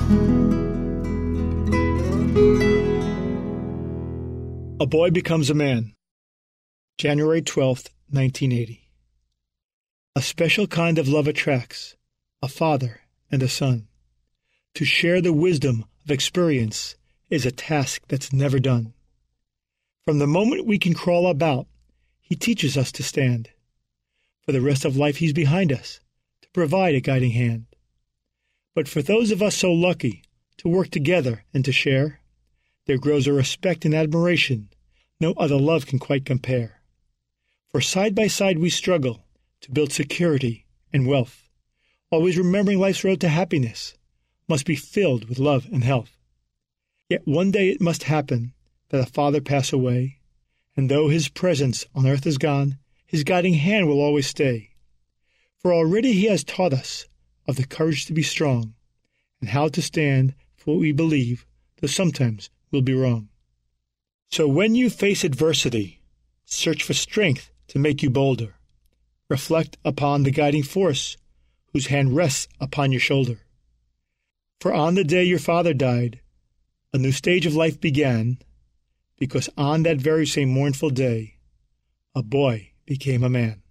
A Boy Becomes a Man, January 12th, 1980. A special kind of love attracts a father and a son. To share the wisdom of experience is a task that's never done. From the moment we can crawl about, he teaches us to stand. For the rest of life he's behind us, to provide a guiding hand. But for those of us so lucky to work together and to share, there grows a respect and admiration no other love can quite compare. For side by side we struggle to build security and wealth, always remembering life's road to happiness must be filled with love and health. Yet one day it must happen that a father pass away, and though his presence on earth is gone, his guiding hand will always stay. For already he has taught us of the courage to be strong, and how to stand for what we believe, though sometimes we'll be wrong. So when you face adversity, search for strength to make you bolder. Reflect upon the guiding force whose hand rests upon your shoulder. For on the day your father died, a new stage of life began, because on that very same mournful day, a boy became a man.